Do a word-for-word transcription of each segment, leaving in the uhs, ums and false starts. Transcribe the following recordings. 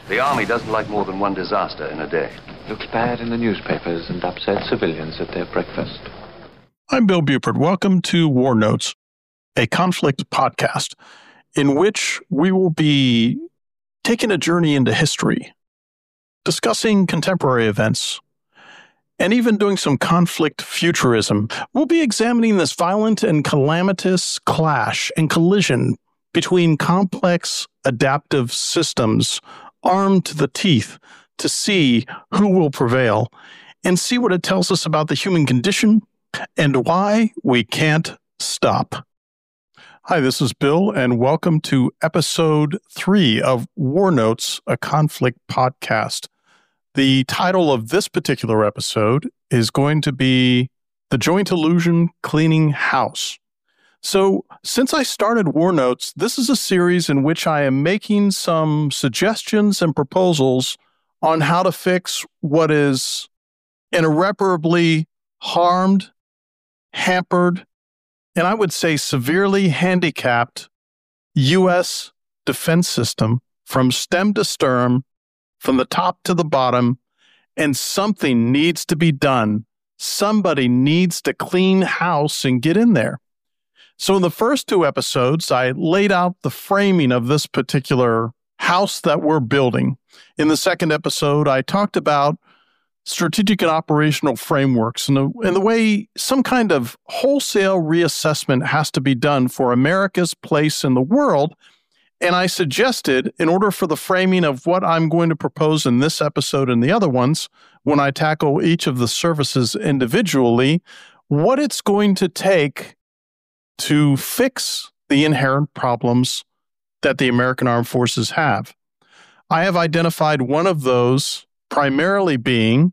The Army doesn't like more than one disaster in a day. Looks bad in the newspapers and upsets civilians at their breakfast. I'm Bill Buford. Welcome to War Notes, a conflict podcast in which we will be taking a journey into history, discussing contemporary events, and even doing some conflict futurism. We'll be examining this violent and calamitous clash and collision between complex adaptive systems armed to the teeth to see who will prevail and see what it tells us about the human condition and why we can't stop. Hi, this is Bill, and welcome to episode three of War Notes, a conflict podcast. The title of this particular episode is going to be The Joint Illusion Cleaning House. So, since I started War Notes, this is a series in which I am making some suggestions and proposals on how to fix what is an irreparably harmed, hampered, and I would say severely handicapped U S defense system from stem to stern, from the top to the bottom, and something needs to be done. Somebody needs to clean house and get in there. So in the first two episodes, I laid out the framing of this particular house that we're building. In the second episode, I talked about strategic and operational frameworks and the, and the way some kind of wholesale reassessment has to be done for America's place in the world. And I suggested, in order for the framing of what I'm going to propose in this episode and the other ones, when I tackle each of the services individually, what it's going to take to fix the inherent problems that the American Armed Forces have. I have identified one of those primarily being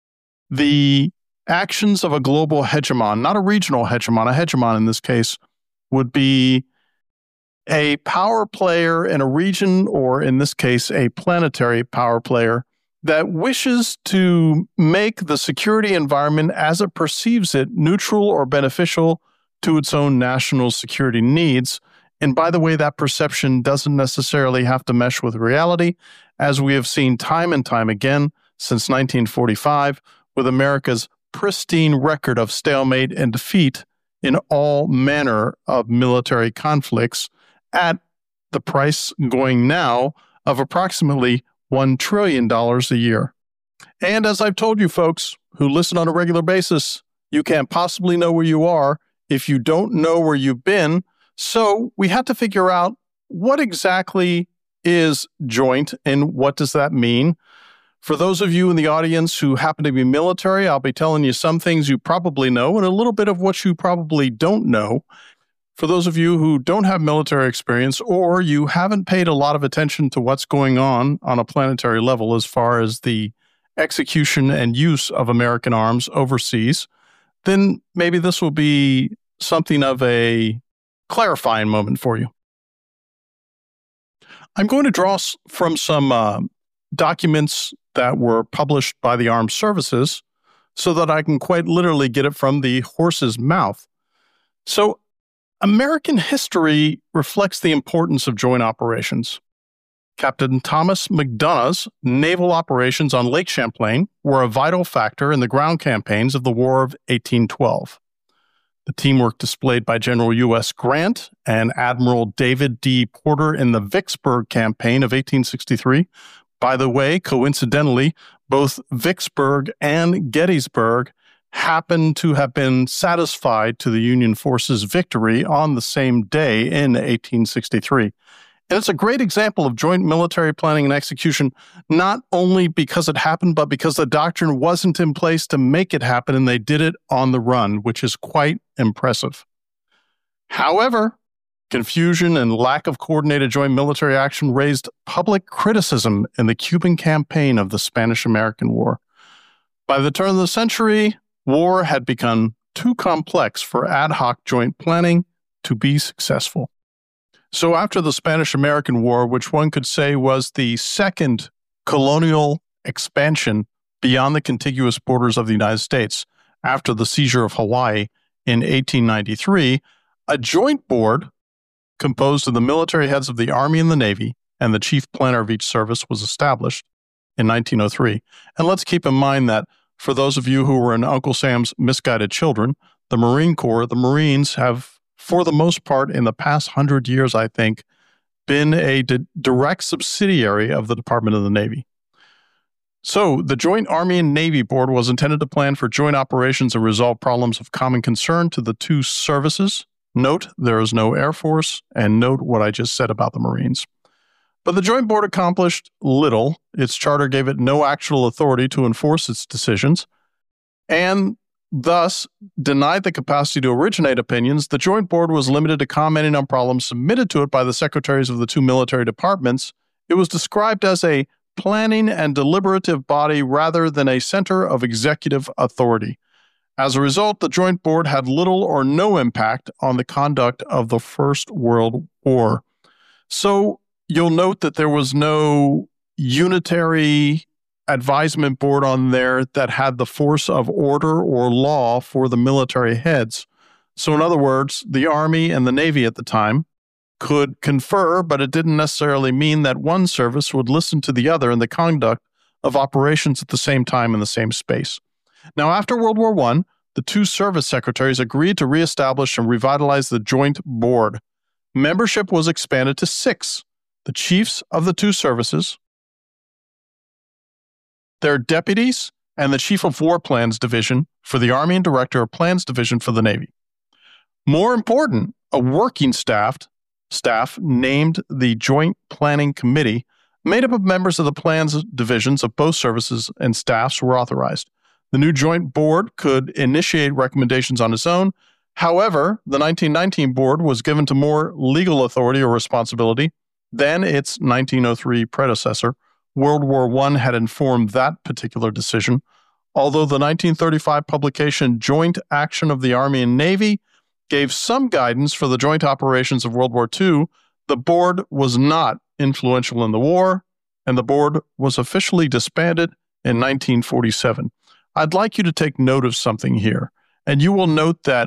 the actions of a global hegemon, not a regional hegemon. A hegemon in this case would be a power player in a region, or in this case, a planetary power player that wishes to make the security environment as it perceives it neutral or beneficial to its own national security needs. And by the way, that perception doesn't necessarily have to mesh with reality, as we have seen time and time again since nineteen forty-five, with America's pristine record of stalemate and defeat in all manner of military conflicts at the price going now of approximately one trillion dollars a year. And as I've told you folks who listen on a regular basis, you can't possibly know where you are if you don't know where you've been. So we had to figure out what exactly is joint and what does that mean. For those of you in the audience who happen to be military, I'll be telling you some things you probably know and a little bit of what you probably don't know. For those of you who don't have military experience, or you haven't paid a lot of attention to what's going on on a planetary level as far as the execution and use of American arms overseas, then maybe this will be something of a clarifying moment for you. I'm going to draw from some uh, documents that were published by the Armed Services so that I can quite literally get it from the horse's mouth. So, American history reflects the importance of joint operations. Captain Thomas McDonough's naval operations on Lake Champlain were a vital factor in the ground campaigns of the War of eighteen twelve. The teamwork displayed by General U S Grant and Admiral David D. Porter in the Vicksburg campaign of eighteen sixty-three. By the way, coincidentally, both Vicksburg and Gettysburg happened to have been satisfied to the Union forces' victory on the same day in eighteen sixty-three. And it's a great example of joint military planning and execution, not only because it happened, but because the doctrine wasn't in place to make it happen, and they did it on the run, which is quite impressive. However, confusion and lack of coordinated joint military action raised public criticism in the Cuban campaign of the Spanish-American War. By the turn of the century, war had become too complex for ad hoc joint planning to be successful. So after the Spanish-American War, which one could say was the second colonial expansion beyond the contiguous borders of the United States after the seizure of Hawaii in eighteen ninety-three, a joint board composed of the military heads of the Army and the Navy and the chief planner of each service was established in nineteen oh three. And let's keep in mind that for those of you who were in Uncle Sam's Misguided Children, the Marine Corps, the Marines have, for the most part, in the past hundred years, I think, been a di- direct subsidiary of the Department of the Navy. So the Joint Army and Navy Board was intended to plan for joint operations and resolve problems of common concern to the two services. Note, there is no Air Force, and note what I just said about the Marines. But the Joint Board accomplished little. Its charter gave it no actual authority to enforce its decisions, and thus denied the capacity to originate opinions. The Joint Board was limited to commenting on problems submitted to it by the secretaries of the two military departments. It was described as a planning and deliberative body rather than a center of executive authority. As a result, the Joint Board had little or no impact on the conduct of the First World War. So you'll note that there was no unitary advisement board on there that had the force of order or law for the military heads. So in other words, the Army and the Navy at the time could confer, but it didn't necessarily mean that one service would listen to the other in the conduct of operations at the same time in the same space. Now, after World War One, the two service secretaries agreed to reestablish and revitalize the Joint Board. Membership was expanded to six: the chiefs of the two services, their deputies, and the Chief of War Plans Division for the Army and Director of Plans Division for the Navy. More important, a working staff, staff named the Joint Planning Committee, made up of members of the plans divisions of both services and staffs, were authorized. The new Joint Board could initiate recommendations on its own. However, the nineteen nineteen Board was given to more legal authority or responsibility than its nineteen oh three predecessor. World War One had informed that particular decision. Although the nineteen thirty-five publication Joint Action of the Army and Navy gave some guidance for the joint operations of World War Two, the board was not influential in the war, and the board was officially disbanded in nineteen forty-seven. I'd like you to take note of something here, and you will note that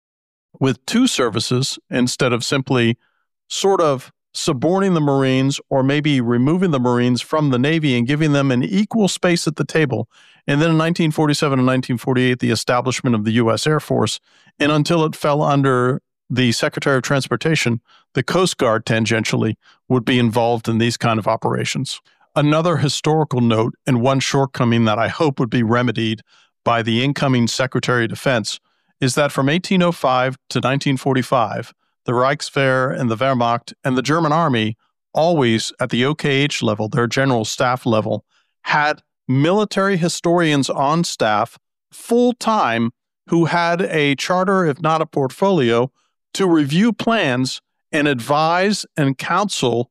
with two services, instead of simply sort of suborning the Marines or maybe removing the Marines from the Navy and giving them an equal space at the table, and then in nineteen forty-seven and nineteen forty-eight, the establishment of the U S Air Force, and until it fell under the Secretary of Transportation, the Coast Guard tangentially would be involved in these kind of operations. Another historical note, and one shortcoming that I hope would be remedied by the incoming Secretary of Defense, is that from eighteen oh five to nineteen forty-five, the Reichswehr and the Wehrmacht and the German Army, always at the O K H level, their general staff level, had military historians on staff full-time who had a charter, if not a portfolio, to review plans and advise and counsel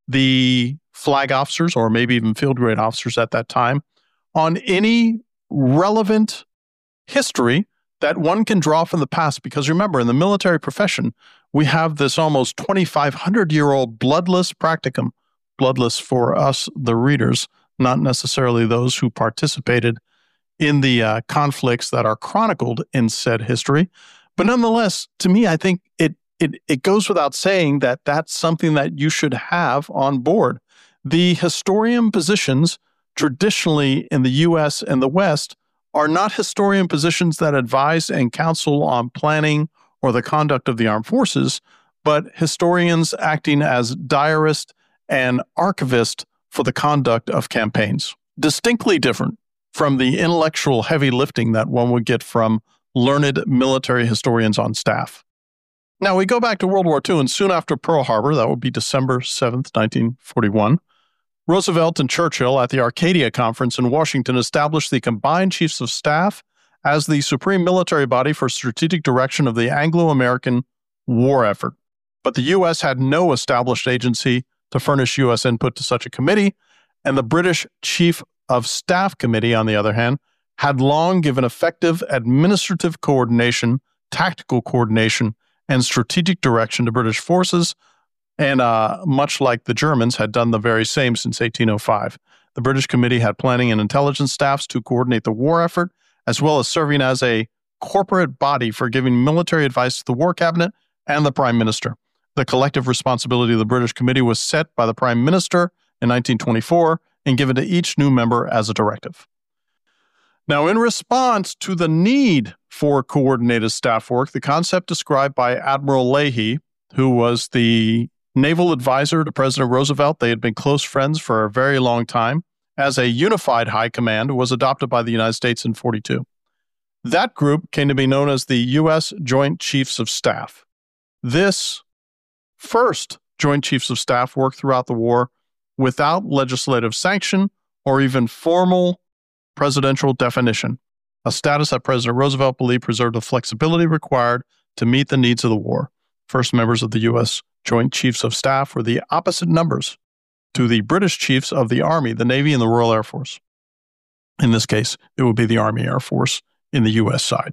the flag officers, or maybe even field grade officers at that time, on any relevant history that one can draw from the past. Because remember, in the military profession, we have this almost twenty-five hundred year old bloodless practicum, bloodless for us, the readers, not necessarily those who participated in the uh, conflicts that are chronicled in said history. But nonetheless, to me, I think it, it, it goes without saying that that's something that you should have on board. The historian positions traditionally in the U S and the West are not historian positions that advise and counsel on planning or the conduct of the armed forces, but historians acting as diarist and archivist for the conduct of campaigns. Distinctly different from the intellectual heavy lifting that one would get from learned military historians on staff. Now, we go back to World War Two, and soon after Pearl Harbor, that would be December seventh, nineteen forty-one, Roosevelt and Churchill at the Arcadia Conference in Washington established the Combined Chiefs of Staff as the supreme military body for strategic direction of the Anglo-American war effort. But the U S had no established agency to furnish U S input to such a committee, and the British Chief of Staff Committee, on the other hand, had long given effective administrative coordination, tactical coordination, and strategic direction to British forces, and uh, much like the Germans, had done the very same since eighteen oh five. The British Committee had planning and intelligence staffs to coordinate the war effort, as well as serving as a corporate body for giving military advice to the War Cabinet and the Prime Minister. The collective responsibility of the British Committee was set by the Prime Minister in nineteen twenty-four and given to each new member as a directive. Now, in response to the need for coordinated staff work, the concept described by Admiral Leahy, who was the naval advisor to President Roosevelt, they had been close friends for a very long time, as a unified high command was adopted by the United States in forty-two. That group came to be known as the U S Joint Chiefs of Staff. This first Joint Chiefs of Staff worked throughout the war without legislative sanction or even formal presidential definition, a status that President Roosevelt believed preserved the flexibility required to meet the needs of the war. First members of the U S Joint Chiefs of Staff were the opposite numbers to the British Chiefs of the Army, the Navy, and the Royal Air Force. In this case, it would be the Army Air Force in the U S side.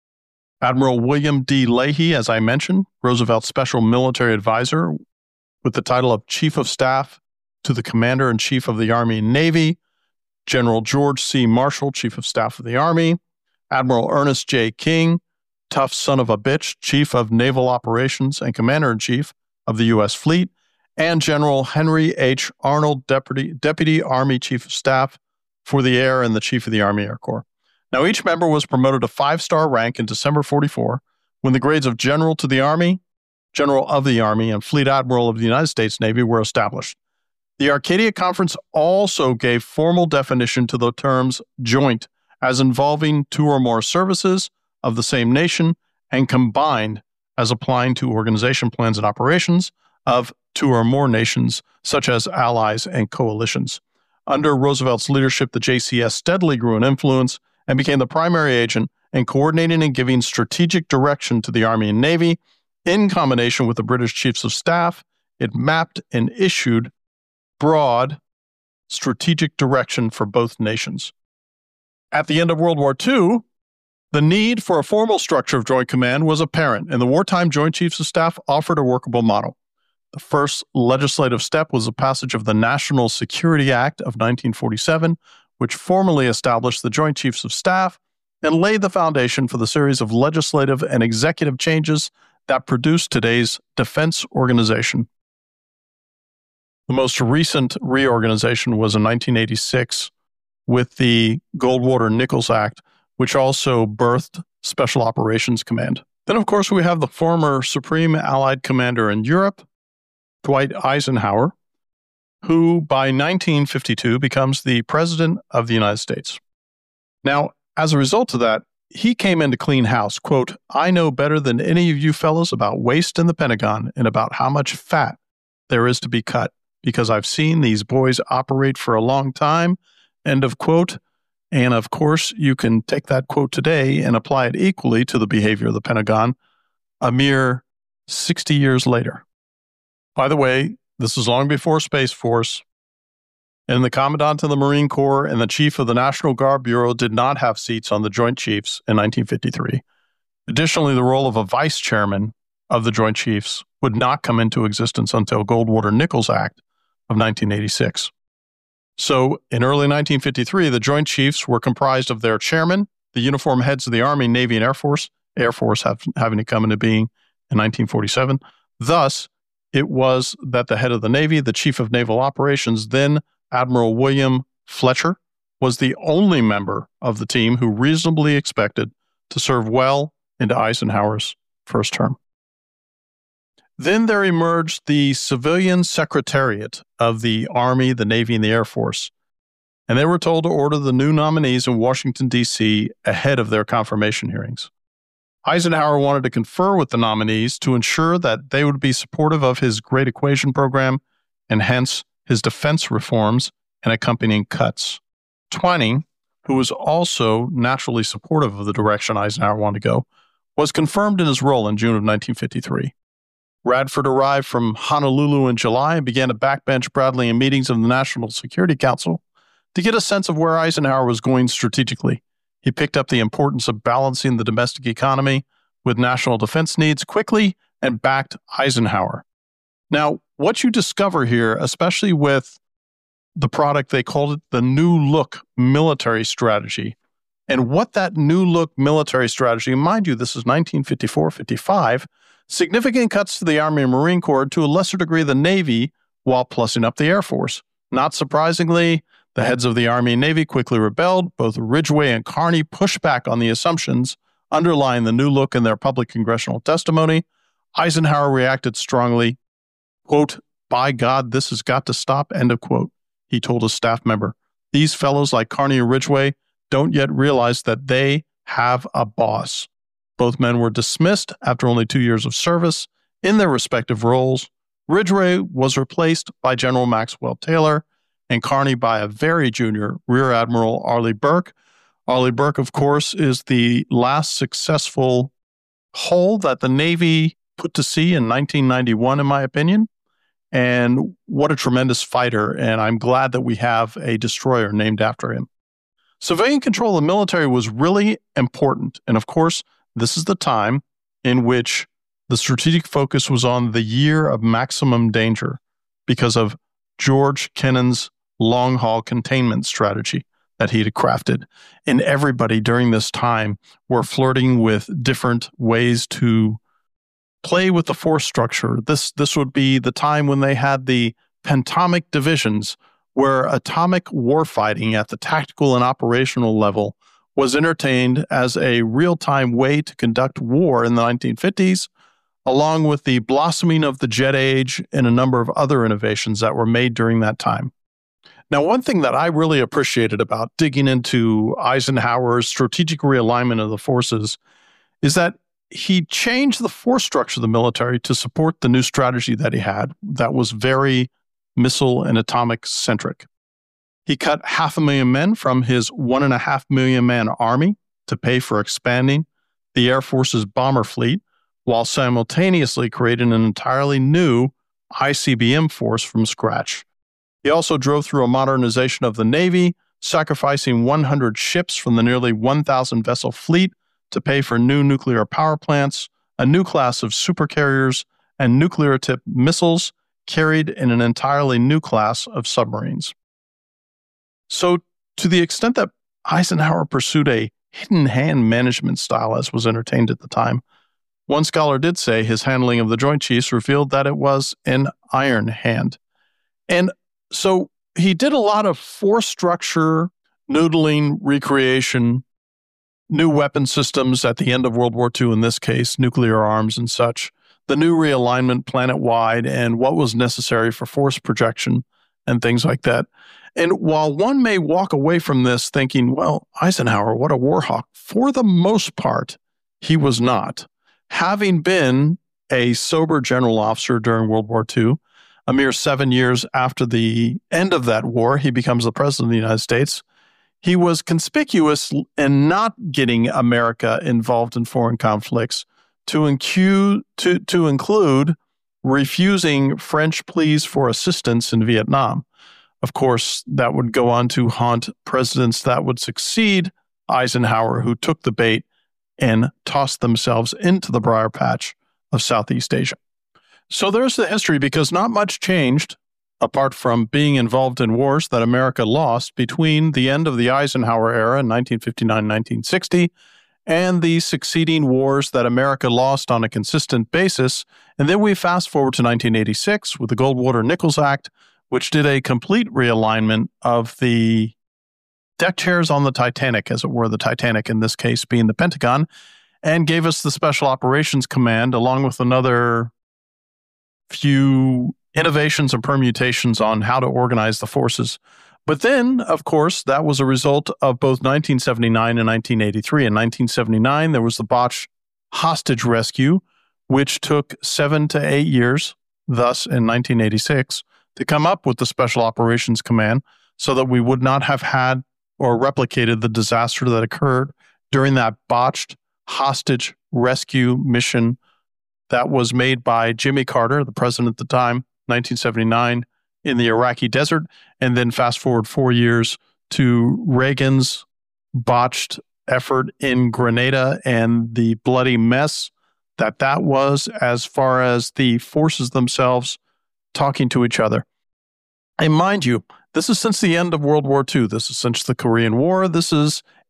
Admiral William D. Leahy, as I mentioned, Roosevelt's special military advisor with the title of Chief of Staff to the Commander-in-Chief of the Army and Navy, General George C. Marshall, Chief of Staff of the Army, Admiral Ernest J. King, tough son of a bitch, Chief of Naval Operations and Commander-in-Chief of the U S Fleet, and General Henry H. Arnold, Deputy, Deputy Army Chief of Staff for the Air and the Chief of the Army Air Corps. Now, each member was promoted to five-star rank in December forty-four, when the grades of General to the Army, General of the Army, and Fleet Admiral of the United States Navy were established. The Arcadia Conference also gave formal definition to the terms joint as involving two or more services of the same nation and combined as applying to organization plans and operations of two or more nations, such as allies and coalitions. Under Roosevelt's leadership, the J C S steadily grew in influence and became the primary agent in coordinating and giving strategic direction to the Army and Navy. In combination with the British Chiefs of Staff, it mapped and issued broad strategic direction for both nations. At the end of World War Two, the need for a formal structure of Joint Command was apparent, and the wartime Joint Chiefs of Staff offered a workable model. The first legislative step was the passage of the National Security Act of nineteen forty-seven, which formally established the Joint Chiefs of Staff and laid the foundation for the series of legislative and executive changes that produced today's defense organization. The most recent reorganization was in nineteen eighty-six with the Goldwater-Nichols Act, which also birthed Special Operations Command. Then, of course, we have the former Supreme Allied Commander in Europe, Dwight Eisenhower, who by nineteen fifty-two becomes the President of the United States. Now, as a result of that, he came in to clean house. Quote, "I know better than any of you fellows about waste in the Pentagon and about how much fat there is to be cut, because I've seen these boys operate for a long time," end of quote. And of course, you can take that quote today and apply it equally to the behavior of the Pentagon a mere sixty years later. By the way, this is long before Space Force, and the Commandant of the Marine Corps and the Chief of the National Guard Bureau did not have seats on the Joint Chiefs in nineteen fifty-three. Additionally, the role of a vice chairman of the Joint Chiefs would not come into existence until Goldwater-Nichols Act of nineteen eighty-six. So, in early nineteen fifty-three, the Joint Chiefs were comprised of their chairman, the uniform heads of the Army, Navy, and Air Force, Air Force have, having to come into being in nineteen forty-seven. Thus, it was that the head of the Navy, the Chief of Naval Operations, then Admiral William Fletcher, was the only member of the team who reasonably expected to serve well into Eisenhower's first term. Then there emerged the civilian secretariat of the Army, the Navy, and the Air Force, and they were told to order the new nominees in Washington, D C ahead of their confirmation hearings. Eisenhower wanted to confer with the nominees to ensure that they would be supportive of his Great Equation program and hence his defense reforms and accompanying cuts. Twining, who was also naturally supportive of the direction Eisenhower wanted to go, was confirmed in his role in June of nineteen fifty-three. Radford arrived from Honolulu in July and began to backbench Bradley in meetings of the National Security Council to get a sense of where Eisenhower was going strategically. He picked up the importance of balancing the domestic economy with national defense needs quickly and backed Eisenhower. Now, what you discover here, especially with the product, they called it the New Look military strategy, and what that new look military strategy, mind you, this is nineteen fifty-four fifty-five, significant cuts to the Army and Marine Corps, to a lesser degree the Navy, while plussing up the Air Force. Not surprisingly, the heads of the Army and Navy quickly rebelled. Both Ridgway and Kearny pushed back on the assumptions underlying the new look in their public congressional testimony. Eisenhower reacted strongly, quote, "By God, this has got to stop," end of quote. He told a staff member, "These fellows like Kearny and Ridgway don't yet realize that they have a boss." Both men were dismissed after only two years of service in their respective roles. Ridgway was replaced by General Maxwell Taylor, and Kearny by a very junior Rear Admiral Arleigh Burke. Arleigh Burke, of course, is the last successful hull that the Navy put to sea in nineteen ninety-one, in my opinion. And what a tremendous fighter, and I'm glad that we have a destroyer named after him. Civilian control of the military was really important, and of course, this is the time in which the strategic focus was on the year of maximum danger because of George Kennan's long-haul containment strategy that he had crafted. And everybody during this time were flirting with different ways to play with the force structure. This, this would be the time when they had the pentomic divisions, where atomic warfighting at the tactical and operational level was entertained as a real-time way to conduct war in the nineteen fifties, along with the blossoming of the jet age and a number of other innovations that were made during that time. Now, one thing that I really appreciated about digging into Eisenhower's strategic realignment of the forces is that he changed the force structure of the military to support the new strategy that he had that was very missile and atomic centric. He cut half a million men from his one and a half million man army to pay for expanding the Air Force's bomber fleet, while simultaneously creating an entirely new I C B M force from scratch. He also drove through a modernization of the Navy, sacrificing one hundred ships from the nearly one thousand vessel fleet to pay for new nuclear power plants, a new class of supercarriers, and nuclear-tipped missiles carried in an entirely new class of submarines. So, to the extent that Eisenhower pursued a hidden hand management style as was entertained at the time, one scholar did say his handling of the Joint Chiefs revealed that it was an iron hand. And so he did a lot of force structure, noodling, recreation, new weapon systems at the end of World War Two, in this case, nuclear arms and such, the new realignment planet-wide, and what was necessary for force projection and things like that. And while one may walk away from this thinking, well, Eisenhower, what a war hawk, for the most part, he was not. Having been a sober general officer during World War Two, a mere seven years after the end of that war, he becomes the president of the United States. He was conspicuous in not getting America involved in foreign conflicts, to, incu- to, to include refusing French pleas for assistance in Vietnam. Of course, that would go on to haunt presidents that would succeed Eisenhower, who took the bait and tossed themselves into the briar patch of Southeast Asia. So there's the history, because not much changed, apart from being involved in wars that America lost between the end of the Eisenhower era in nineteen fifty-nine nineteen sixty and the succeeding wars that America lost on a consistent basis. And then we fast forward to nineteen eighty-six with the Goldwater-Nichols Act, which did a complete realignment of the deck chairs on the Titanic, as it were, the Titanic in this case being the Pentagon, and gave us the Special Operations Command, along with another few innovations and permutations on how to organize the forces. But then, of course, that was a result of both nineteen seventy-nine and nineteen eighty-three. In nineteen seventy-nine, there was the botched hostage rescue, which took seven to eight years, thus in nineteen eighty-six, to come up with the Special Operations Command so that we would not have had or replicated the disaster that occurred during that botched hostage rescue mission that was made by Jimmy Carter, the president at the time, nineteen seventy-nine, in the Iraqi desert, and then fast forward four years to Reagan's botched effort in Grenada and the bloody mess that that was as far as the forces themselves talking to each other. And mind you, this is since the end of World War Two. This is since the Korean War. This is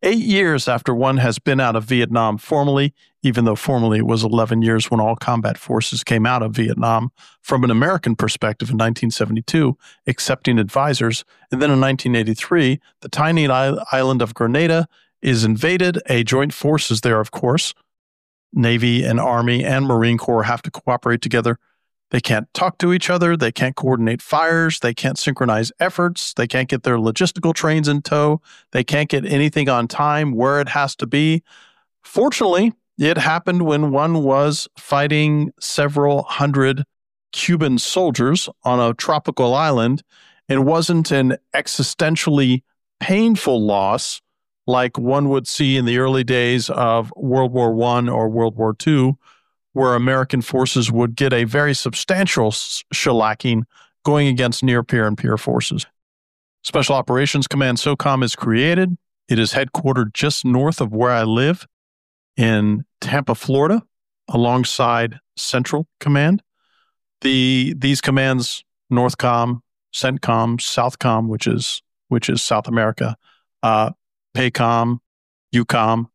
Eight years after one has been out of Vietnam formally, even though formally it was eleven years when all combat forces came out of Vietnam, from an American perspective in nineteen seventy-two, accepting advisors, and then in nineteen eighty-three, the tiny island of Grenada is invaded. A joint forces there, of course, Navy and Army and Marine Corps have to cooperate together. They can't talk to each other. They can't coordinate fires. They can't synchronize efforts. They can't get their logistical trains in tow. They can't get anything on time where it has to be. Fortunately, it happened when one was fighting several hundred Cuban soldiers on a tropical island and wasn't an existentially painful loss like one would see in the early days of World War One or World War Two, where American forces would get a very substantial shellacking going against near-peer and peer forces. Special Operations Command SOCOM is created. It is headquartered just north of where I live in Tampa, Florida, alongside Central Command. The these commands, Northcom, CENTCOM, Southcom, which is which is South America, uh, PACOM, EUCOM.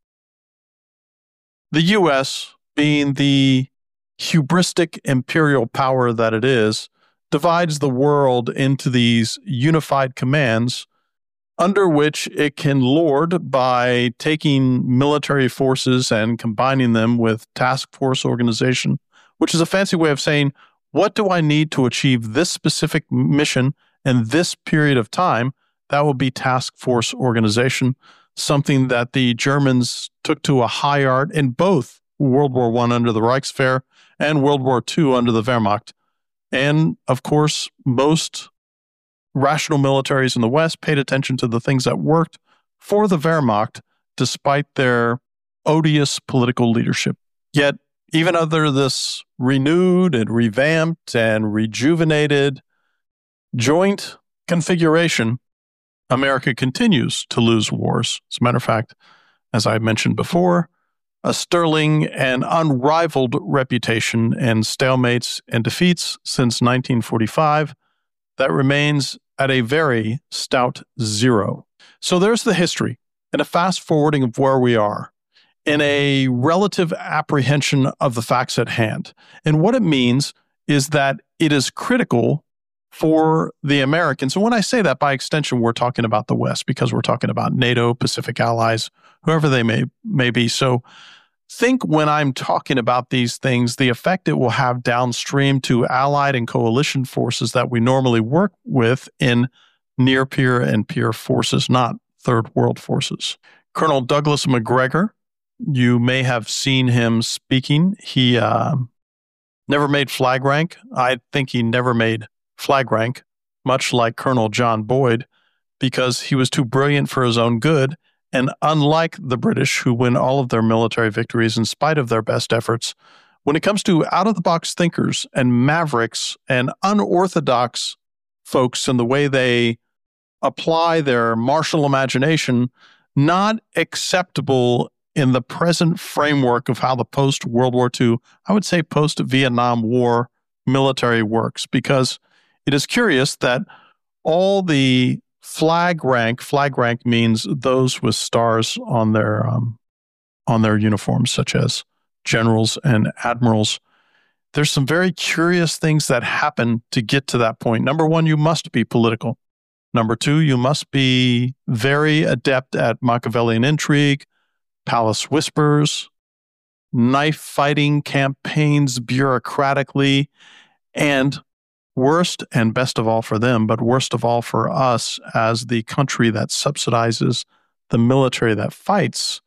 The U S, being the hubristic imperial power that it is, divides the world into these unified commands under which it can lord by taking military forces and combining them with task force organization, which is a fancy way of saying, what do I need to achieve this specific mission in this period of time? That will be task force organization, something that the Germans took to a high art in both World War One under the Reichswehr and World War Two under the Wehrmacht. And, of course, most rational militaries in the West paid attention to the things that worked for the Wehrmacht despite their odious political leadership. Yet, even under this renewed and revamped and rejuvenated joint configuration, America continues to lose wars. As a matter of fact, as I mentioned before, a sterling and unrivaled reputation in stalemates and defeats since nineteen forty-five that remains at a very stout zero. So there's the history and a fast forwarding of where we are in a relative apprehension of the facts at hand. And what it means is that it is critical for the Americans. And when I say that, by extension, we're talking about the West because we're talking about NATO, Pacific allies, whoever they may, may be. So think when I'm talking about these things, the effect it will have downstream to allied and coalition forces that we normally work with in near-peer and peer forces, not third world forces. Colonel Douglas Macgregor, you may have seen him speaking. He uh, never made flag rank. I think he never made flag rank, much like Colonel John Boyd, because he was too brilliant for his own good. And unlike the British, who win all of their military victories in spite of their best efforts, when it comes to out-of-the-box thinkers and mavericks and unorthodox folks and the way they apply their martial imagination, not acceptable in the present framework of how the post-World War Two, I would say post-Vietnam War military works, because it is curious that all the flag rank, flag rank means those with stars on their um, on their uniforms, such as generals and admirals. There's some very curious things that happen to get to that point. Number one, you must be political. Number two, you must be very adept at Machiavellian intrigue, palace whispers, knife fighting campaigns bureaucratically, and worst and best of all for them, but worst of all for us as the country that subsidizes the military that fights,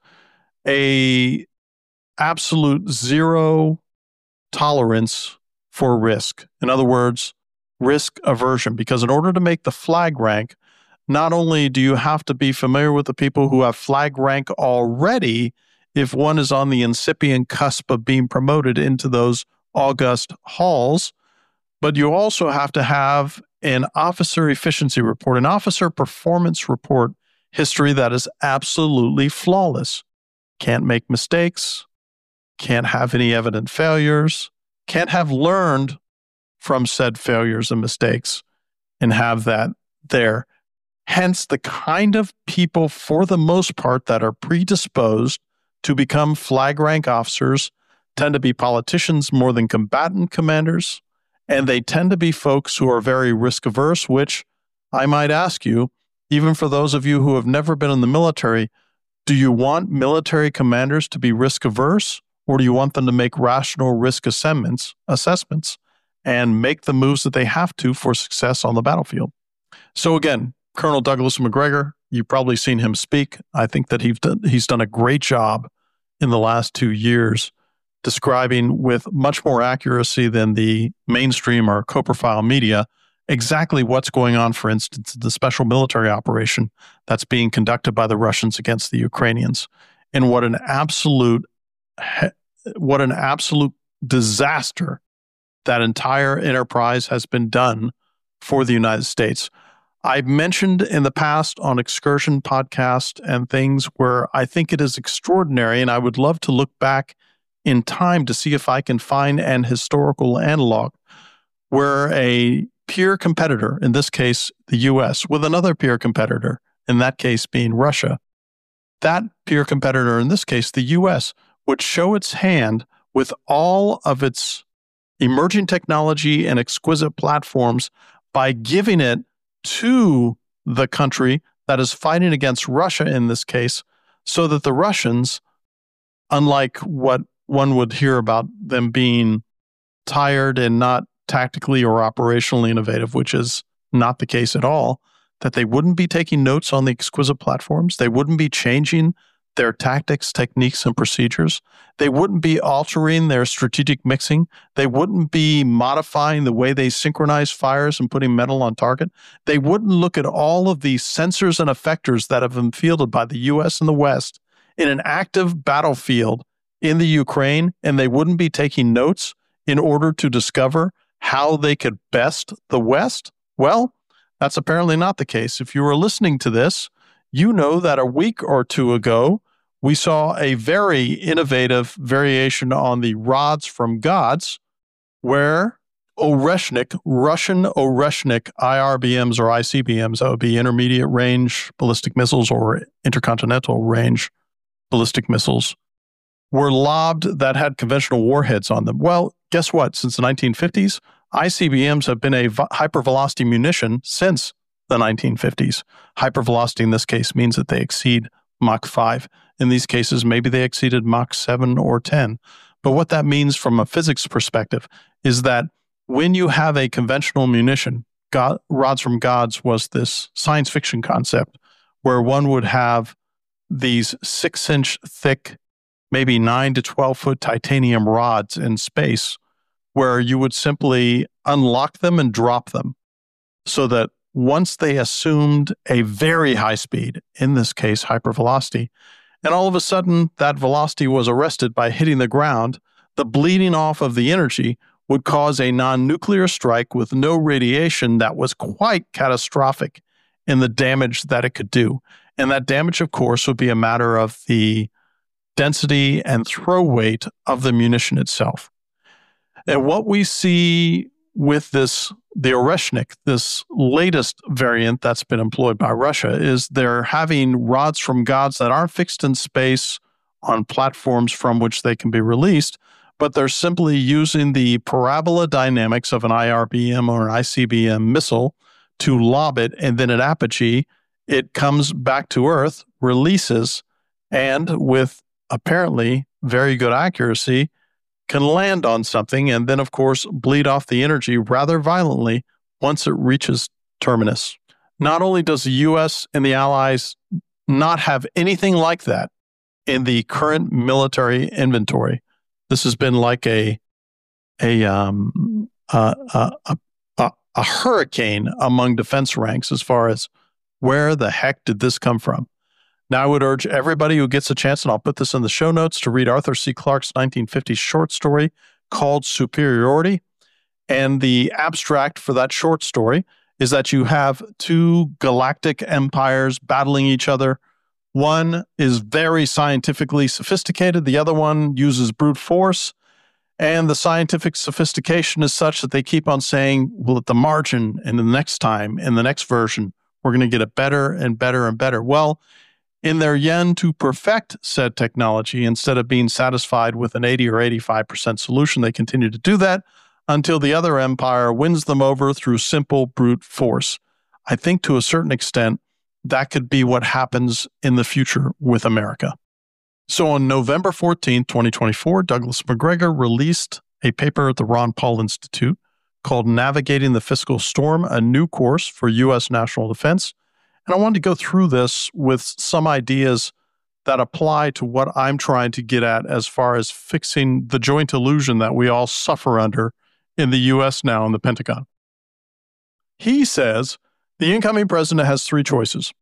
a absolute zero tolerance for risk. In other words, risk aversion, because in order to make the flag rank, not only do you have to be familiar with the people who have flag rank already, if one is on the incipient cusp of being promoted into those august halls, but you also have to have an officer efficiency report, an officer performance report history that is absolutely flawless. Can't make mistakes, can't have any evident failures, can't have learned from said failures and mistakes and have that there. Hence, the kind of people, for the most part, that are predisposed to become flag rank officers tend to be politicians more than combatant commanders, and they tend to be folks who are very risk averse, which I might ask you, even for those of you who have never been in the military, do you want military commanders to be risk averse, or do you want them to make rational risk assessments, assessments and make the moves that they have to for success on the battlefield? So again, Colonel Douglas Macgregor, you've probably seen him speak. I think that he's done, he's done a great job in the last two years describing with much more accuracy than the mainstream or co-profile media exactly what's going on, for instance, the special military operation that's being conducted by the Russians against the Ukrainians, and what an absolute, what an absolute disaster that entire enterprise has been done for the United States. I've mentioned in the past on Excursion podcast and things where I think it is extraordinary, and I would love to look back in time to see if I can find an historical analog where a peer competitor, in this case, the U S, with another peer competitor, in that case being Russia, that peer competitor, in this case, the U S, would show its hand with all of its emerging technology and exquisite platforms by giving it to the country that is fighting against Russia in this case, so that the Russians, unlike what one would hear about them being tired and not tactically or operationally innovative, which is not the case at all, that they wouldn't be taking notes on the exquisite platforms. They wouldn't be changing their tactics, techniques, and procedures. They wouldn't be altering their strategic mixing. They wouldn't be modifying the way they synchronize fires and putting metal on target. They wouldn't look at all of these sensors and effectors that have been fielded by the U S and the West in an active battlefield in the Ukraine, and they wouldn't be taking notes in order to discover how they could best the West? Well, that's apparently not the case. If you were listening to this, you know that a week or two ago, we saw a very innovative variation on the rods from gods, where Oreshnik, Russian Oreshnik I R B Ms or I C B Ms, that would be intermediate range ballistic missiles or intercontinental range ballistic missiles, were lobbed that had conventional warheads on them. Well, guess what? Since the nineteen fifties, I C B Ms have been a hypervelocity munition since the nineteen fifties. Hypervelocity in this case means that they exceed Mach five. In these cases, maybe they exceeded Mach seven or ten. But what that means from a physics perspective is that when you have a conventional munition, God, rods from gods was this science fiction concept where one would have these six-inch thick, maybe nine to twelve foot titanium rods in space, where you would simply unlock them and drop them so that once they assumed a very high speed, in this case, hypervelocity, and all of a sudden that velocity was arrested by hitting the ground, the bleeding off of the energy would cause a non-nuclear strike with no radiation that was quite catastrophic in the damage that it could do. And that damage, of course, would be a matter of the density and throw weight of the munition itself. And what we see with this, the Oreshnik, this latest variant that's been employed by Russia, is they're having rods from gods that aren't fixed in space on platforms from which they can be released, but they're simply using the parabola dynamics of an I R B M or an I C B M missile to lob it, and then at apogee, it comes back to Earth, releases, and with apparently very good accuracy, can land on something and then, of course, bleed off the energy rather violently once it reaches terminus. Not only does the U S and the Allies not have anything like that in the current military inventory, this has been like a a um a a, a, a hurricane among defense ranks as far as where the heck did this come from. Now, I would urge everybody who gets a chance, and I'll put this in the show notes, to read Arthur C. Clarke's nineteen fifties short story called Superiority. And the abstract for that short story is that you have two galactic empires battling each other. One is very scientifically sophisticated. The other one uses brute force. And the scientific sophistication is such that they keep on saying, well, at the margin, and the next time, in the next version, We're going to get it better and better and better. Well, in their yen to perfect said technology, instead of being satisfied with an eighty or eighty-five percent solution, they continue to do that until the other empire wins them over through simple brute force. I think to a certain extent, that could be what happens in the future with America. So on November fourteenth, twenty twenty-four, Douglas Macgregor released a paper at the Ron Paul Institute called Navigating the Fiscal Storm, a new course for U S national defense. And I wanted to go through this with some ideas that apply to what I'm trying to get at as far as fixing the joint illusion that we all suffer under in the U S now in the Pentagon. He says the incoming president has three choices.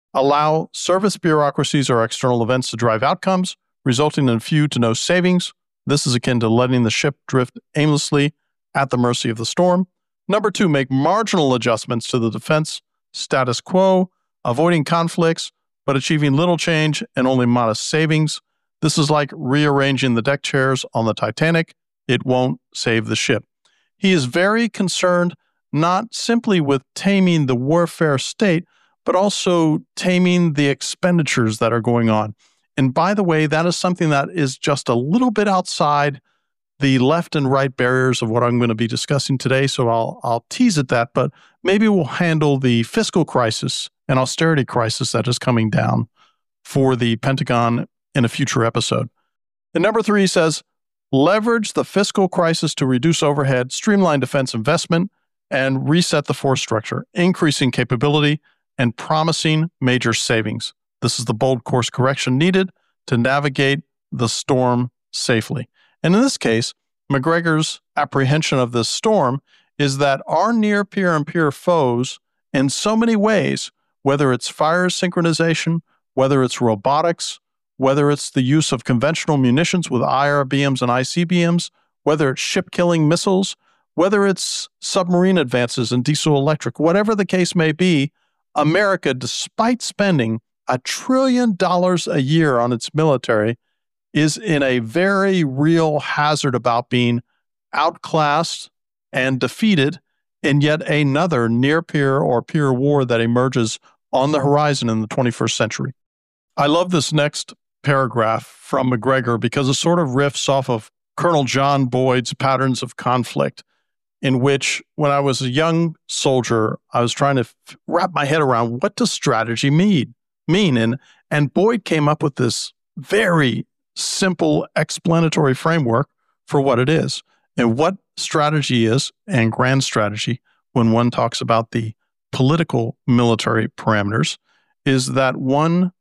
Allow service bureaucracies or external events to drive outcomes, resulting in few to no savings. This is akin to letting the ship drift aimlessly at the mercy of the storm. Number two, make marginal adjustments to the defense status quo, avoiding conflicts, but achieving little change and only modest savings. This is like rearranging the deck chairs on the Titanic. It won't save the ship. He is very concerned not simply with taming the warfare state, but also taming the expenditures that are going on. And by the way, that is something that is just a little bit outside the left and right barriers of what I'm going to be discussing today. So I'll I'll tease at that, but maybe we'll handle the fiscal crisis and austerity crisis that is coming down for the Pentagon in a future episode. And number three says, leverage the fiscal crisis to reduce overhead, streamline defense investment, and reset the force structure, increasing capability and promising major savings. This is the bold course correction needed to navigate the storm safely. And in this case, Macgregor's apprehension of this storm is that our near peer and peer foes, in so many ways, whether it's fire synchronization, whether it's robotics, whether it's the use of conventional munitions with I R B Ms and I C B Ms, whether it's ship-killing missiles, whether it's submarine advances in diesel electric, whatever the case may be, America, despite spending a trillion dollars a year on its military, is in a very real hazard about being outclassed and defeated in yet another near-peer or peer war that emerges on the horizon in the twenty-first century. I love this next paragraph from Macgregor because it sort of riffs off of Colonel John Boyd's Patterns of Conflict, in which when I was a young soldier, I was trying to f- wrap my head around what does strategy mean? mean? And, and Boyd came up with this very simple explanatory framework for what it is and what strategy is and grand strategy when one talks about the political military parameters is that one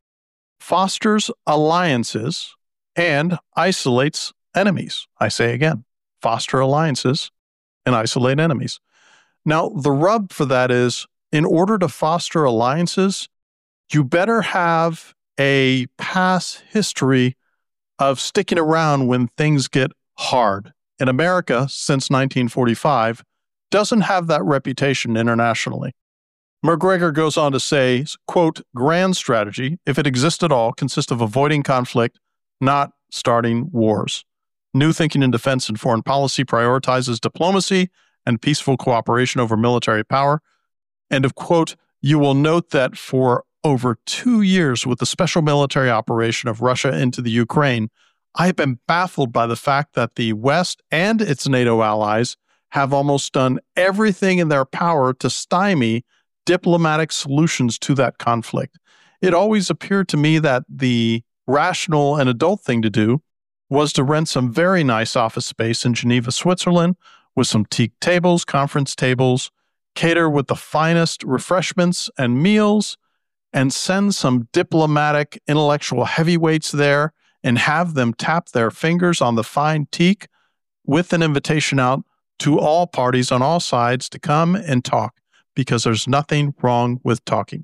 fosters alliances and isolates enemies. I say again, foster alliances and isolate enemies. Now, the rub for that is in order to foster alliances, you better have a past history of sticking around when things get hard. And America, since nineteen forty-five, doesn't have that reputation internationally. Macgregor goes on to say, quote, grand strategy, if it exists at all, consists of avoiding conflict, not starting wars. New thinking in defense and foreign policy prioritizes diplomacy and peaceful cooperation over military power. End of quote. You will note that for over two years with the special military operation of Russia into the Ukraine, I have been baffled by the fact that the West and its NATO allies have almost done everything in their power to stymie diplomatic solutions to that conflict. It always appeared to me that the rational and adult thing to do was to rent some very nice office space in Geneva, Switzerland, with some teak tables, conference tables, cater with the finest refreshments and meals, and send some diplomatic intellectual heavyweights there and have them tap their fingers on the fine teak with an invitation out to all parties on all sides to come and talk, because there's nothing wrong with talking.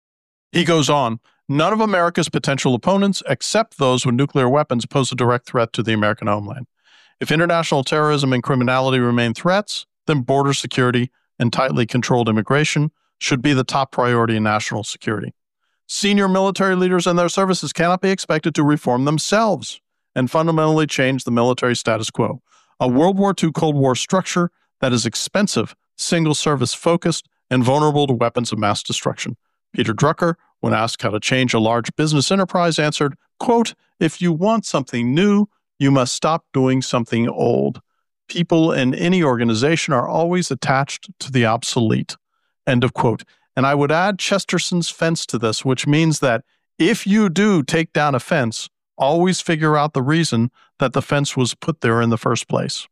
He goes on, none of America's potential opponents, except those with nuclear weapons, pose a direct threat to the American homeland. If international terrorism and criminality remain threats, then border security and tightly controlled immigration should be the top priority in national security. Senior military leaders and their services cannot be expected to reform themselves and fundamentally change the military status quo. A World War Two Cold War structure that is expensive, single-service focused, and vulnerable to weapons of mass destruction. Peter Drucker, when asked how to change a large business enterprise, answered, quote, "If you want something new, you must stop doing something old. People in any organization are always attached to the obsolete." End of quote. And I would add Chesterson's fence to this, which means that if you do take down a fence, always figure out the reason that the fence was put there in the first place.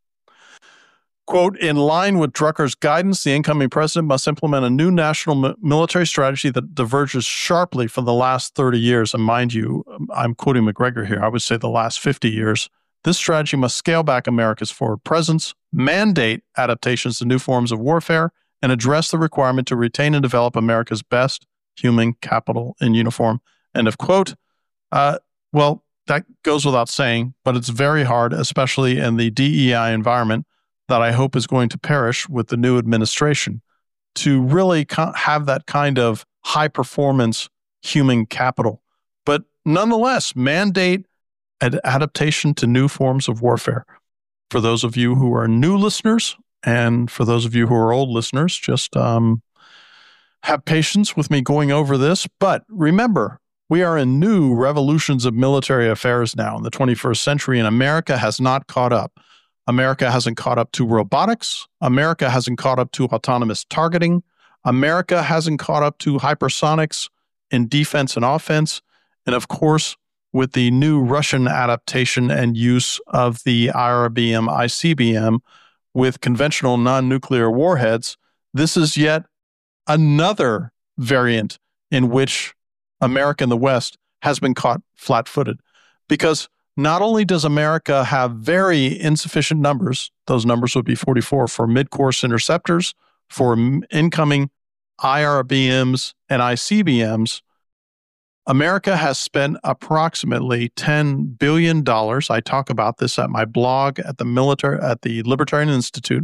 Quote, "In line with Drucker's guidance, the incoming president must implement a new national mi- military strategy that diverges sharply from the last thirty years. And mind you, I'm quoting McGregor here. I would say the last fifty years. This strategy must scale back America's forward presence, mandate adaptations to new forms of warfare, and address the requirement to retain and develop America's best human capital in uniform." End of quote. Uh, well, that goes without saying, but it's very hard, especially in the D E I environment that I hope is going to perish with the new administration, to really co- have that kind of high-performance human capital. But nonetheless, mandate an adaptation to new forms of warfare. For those of you who are new listeners, and for those of you who are old listeners, just um, have patience with me going over this. But remember, we are in new revolutions of military affairs now in the twenty-first century, and America has not caught up. America hasn't caught up to robotics. America hasn't caught up to autonomous targeting. America hasn't caught up to hypersonics in defense and offense. And of course, with the new Russian adaptation and use of the I R B M, I C B M with conventional non-nuclear warheads, this is yet another variant in which America and the West has been caught flat-footed. Because not only does America have very insufficient numbers, those numbers would be forty-four for mid-course interceptors, for m- incoming I R B Ms and I C B Ms, America has spent approximately ten billion dollars. I talk about this at my blog at the military at the Libertarian Institute.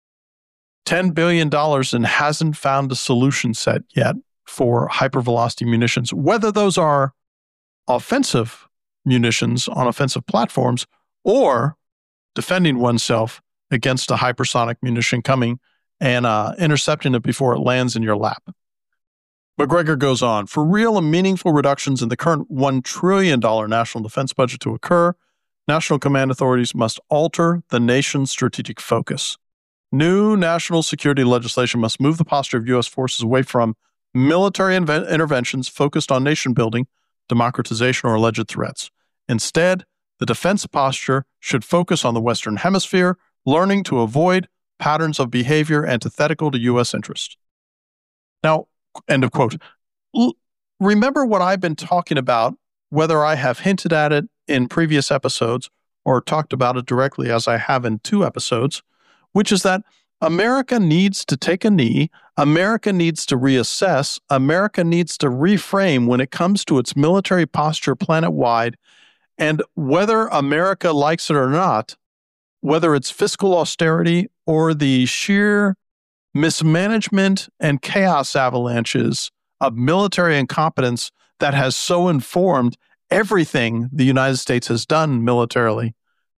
ten billion dollars and hasn't found a solution set yet for hypervelocity munitions, whether those are offensive munitions on offensive platforms or defending oneself against a hypersonic munition coming and uh, intercepting it before it lands in your lap. McGregor goes on, for real and meaningful reductions in the current one trillion dollars national defense budget to occur, national command authorities must alter the nation's strategic focus. New national security legislation must move the posture of U S forces away from military inve- interventions focused on nation building, democratization, or alleged threats. Instead, the defense posture should focus on the Western Hemisphere, learning to avoid patterns of behavior antithetical to U S interests. Now, end of quote. L- remember what I've been talking about, whether I have hinted at it in previous episodes or talked about it directly as I have in two episodes, which is that America needs to take a knee. America needs to reassess. America needs to reframe when it comes to its military posture planet-wide. And whether America likes it or not, whether it's fiscal austerity or the sheer mismanagement and chaos avalanches of military incompetence that has so informed everything the United States has done militarily,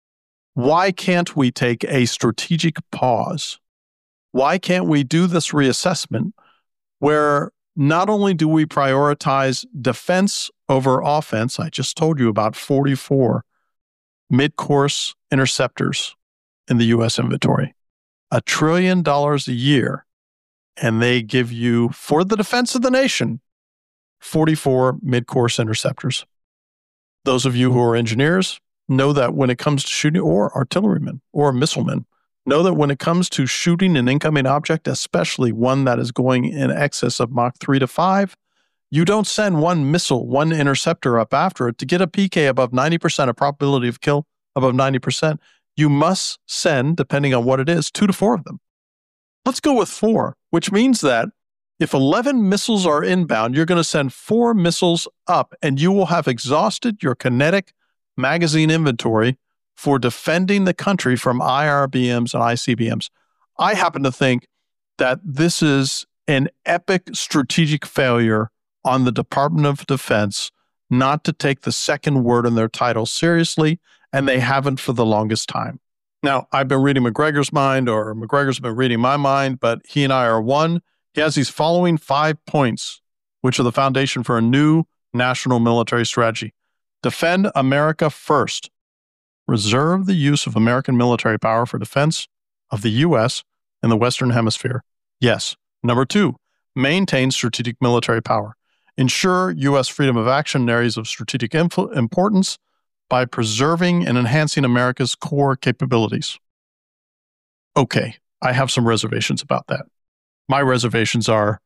why can't we take a strategic pause? Why can't we do this reassessment where not only do we prioritize defense over offense, I just told you about forty-four mid-course interceptors in the U S inventory, a trillion dollars a year, and they give you, for the defense of the nation, forty-four mid-course interceptors. Those of you who are engineers know that when it comes to shooting, or artillerymen or missilemen, know that when it comes to shooting an incoming object, especially one that is going in excess of Mach three to five, you don't send one missile, one interceptor up after it to get a P K above ninety percent, a probability of kill above ninety percent. You must send, depending on what it is, two to four of them. Let's go with four, which means that if eleven missiles are inbound, you're going to send four missiles up, and you will have exhausted your kinetic magazine inventory for defending the country from I R B Ms and I C B Ms. I happen to think that this is an epic strategic failure on the Department of Defense not to take the second word in their title seriously, and they haven't for the longest time. Now, I've been reading McGregor's mind, or McGregor's been reading my mind, but he and I are one. He has these following five points, which are the foundation for a new national military strategy. Defend America first. Reserve the use of American military power for defense of the U S in the Western Hemisphere. Yes. Number two, maintain strategic military power. Ensure U S freedom of action in areas of strategic influ- importance by preserving and enhancing America's core capabilities. Okay, I have some reservations about that. My reservations are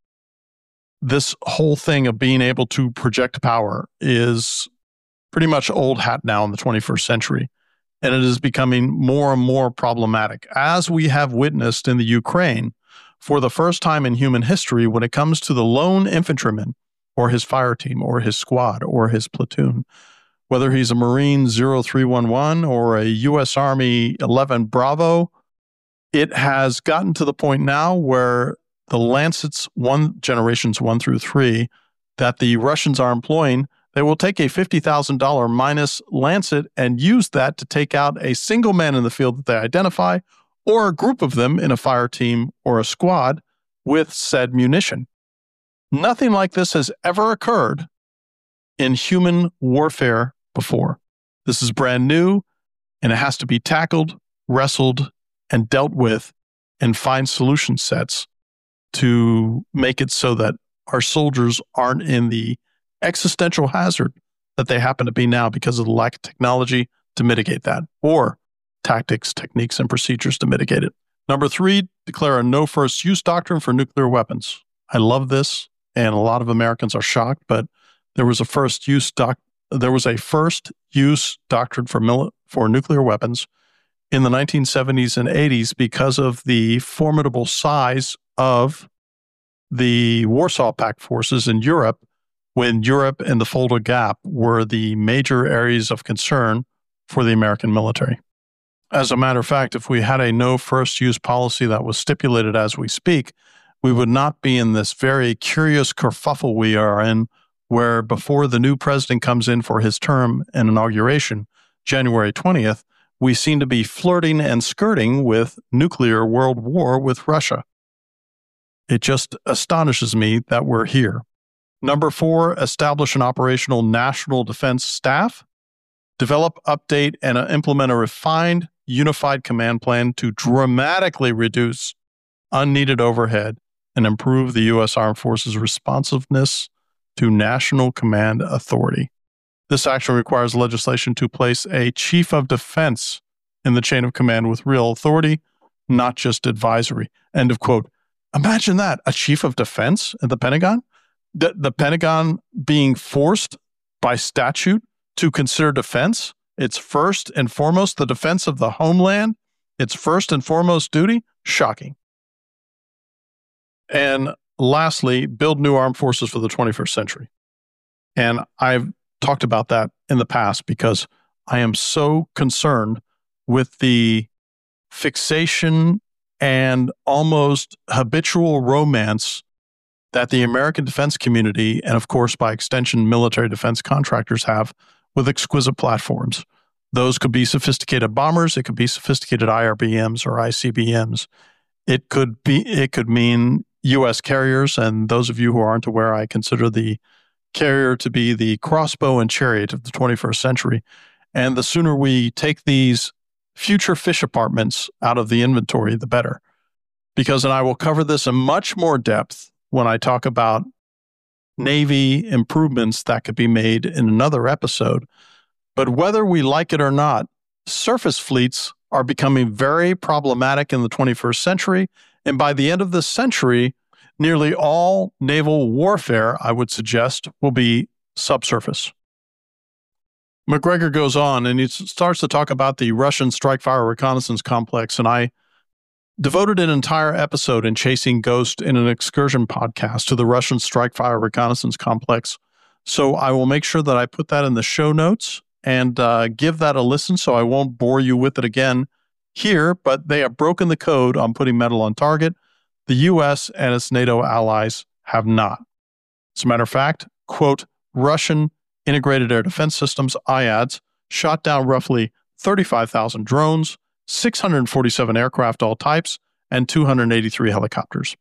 this whole thing of being able to project power is pretty much old hat now in the twenty-first century, and it is becoming more and more problematic, as we have witnessed in the Ukraine for the first time in human history when it comes to the lone infantryman or his fire team or his squad or his platoon, whether he's a Marine zero three one one or a U S Army eleven Bravo. It has gotten to the point now where the Lancets one generations one through three that the Russians are employing, they will take a fifty thousand dollars minus Lancet and use that to take out a single man in the field that they identify or a group of them in a fire team or a squad with said munition. Nothing like this has ever occurred in human warfare before. This is brand new, and it has to be tackled, wrestled, and dealt with and find solution sets to make it so that our soldiers aren't in the existential hazard that they happen to be now because of the lack of technology to mitigate that, or tactics, techniques, and procedures to mitigate it. Number three, declare a no first use doctrine for nuclear weapons. I love this, and a lot of Americans are shocked, but there was a first use doc- there was a first use doctrine for mil- for nuclear weapons in the nineteen seventies and eighties because of the formidable size of the Warsaw Pact forces in Europe, when Europe and the Fulda Gap were the major areas of concern for the American military. As a matter of fact, if we had a no first use policy that was stipulated as we speak, we would not be in this very curious kerfuffle we are in, where before the new president comes in for his term and inauguration, January twentieth, we seem to be flirting and skirting with nuclear world war with Russia. It just astonishes me that we're here. Number four, establish an operational national defense staff. Develop, update, and implement a refined, unified command plan to dramatically reduce unneeded overhead and improve the U S Armed Forces' responsiveness to national command authority. This action requires legislation to place a chief of defense in the chain of command with real authority, not just advisory. End of quote. Imagine that, a chief of defense at the Pentagon? The, the Pentagon being forced by statute to consider defense its first and foremost the defense of the homeland, its first and foremost duty? Shocking. And lastly, build new armed forces for the twenty-first century. And I've talked about that in the past because I am so concerned with the fixation and almost habitual romance that the American defense community, and of course by extension military defense contractors, have with exquisite platforms. Those could be sophisticated bombers, it could be sophisticated I R B Ms or I C B Ms. It could be it could mean U S carriers, and those of you who aren't aware, I consider the carrier to be the crossbow and chariot of the twenty-first century. And the sooner we take these future fish apartments out of the inventory, the better. Because, and I will cover this in much more depth when I talk about Navy improvements that could be made in another episode. But whether we like it or not, surface fleets are becoming very problematic in the twenty-first century. And by the end of this century, nearly all naval warfare, I would suggest, will be subsurface. McGregor goes on and he starts to talk about the Russian strike fire reconnaissance complex. And I devoted an entire episode in Chasing Ghost in an excursion podcast to the Russian strike fire reconnaissance complex. So I will make sure that I put that in the show notes and uh, give that a listen so I won't bore you with it again here, but they have broken the code on putting metal on target. The U S and its NATO allies have not. As a matter of fact, quote, Russian Integrated Air Defense Systems, I A D S, shot down roughly thirty-five thousand drones, six hundred forty-seven aircraft all types, and two hundred eighty-three helicopters.